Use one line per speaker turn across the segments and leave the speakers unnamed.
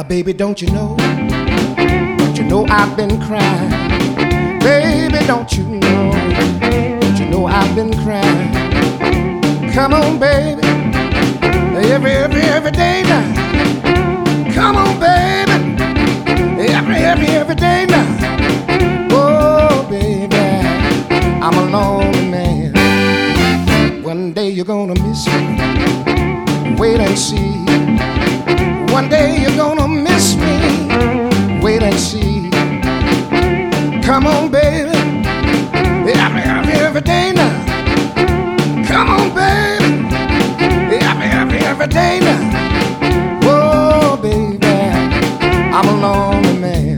Baby, don't you know? Don't you know I've been crying? Baby, don't you know? Don't you know I've been crying? Come on, baby, every day now. Come on, baby, every day now. Oh, baby, I'm a lonely man. One day you're gonna miss me. Wait and see. One day you're gonna miss me. Wait and see. Come on, baby, every day now. Come on, baby, every day now. Oh, baby, I'm a lonely man.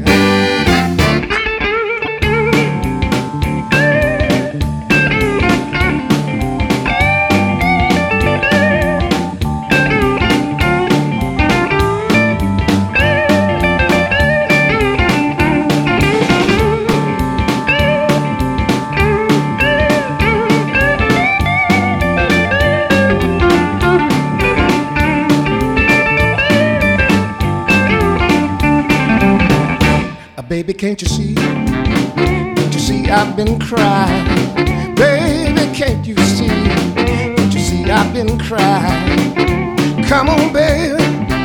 Baby, can't you see? Can't you see I've been crying? Baby, can't you see? Can't you see I've been crying? Come on, baby,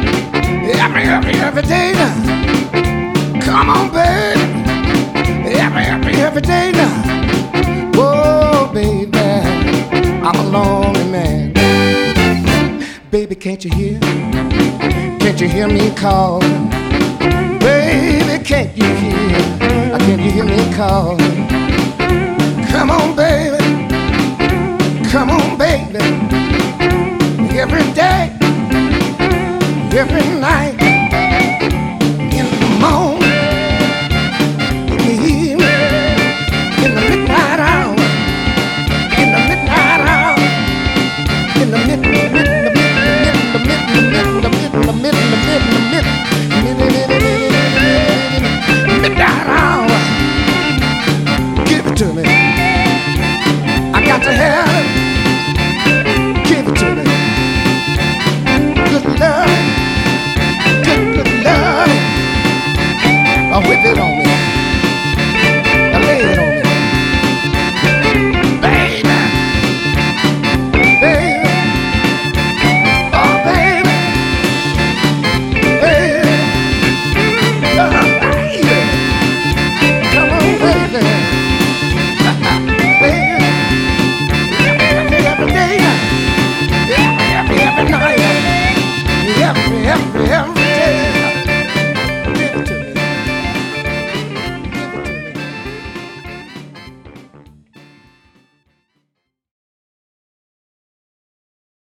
every day now. Come on, baby, every day now. Oh, baby, I'm a lonely man. Baby, can't you hear? Can't you hear me calling? Baby, can't you hear? Can't you hear me calling? Come on, baby. Come on, baby. Every day, every night, in the morning, in the evening, in the midnight hour, in the midnight hour, in the mid.